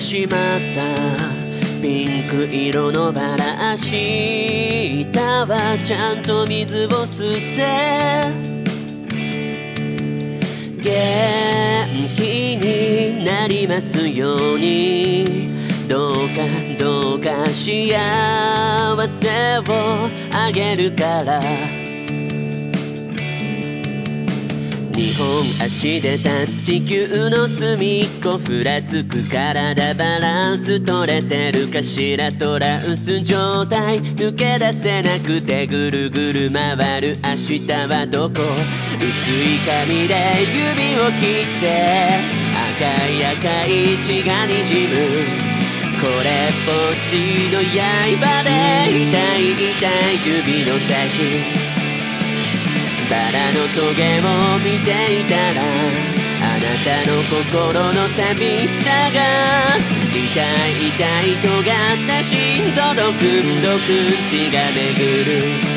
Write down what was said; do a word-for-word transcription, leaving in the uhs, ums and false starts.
しまったピンク色のバラ。明日はちゃんと水を吸って元気になりますように。どうかどうか幸せをあげるから。にほん足で立つ地球の隅っこふらつく体。バランス取れてるかしら。トランス状態抜け出せなくてぐるぐる回る。明日はどこ。薄い紙で指を切って赤い赤い血がにじむ。これっぽっちの刃で痛い痛い指の先。バラのトゲを見ていたらあなたの心の寂しさが。痛い痛い尖った心臓ドクンドクン血が巡る。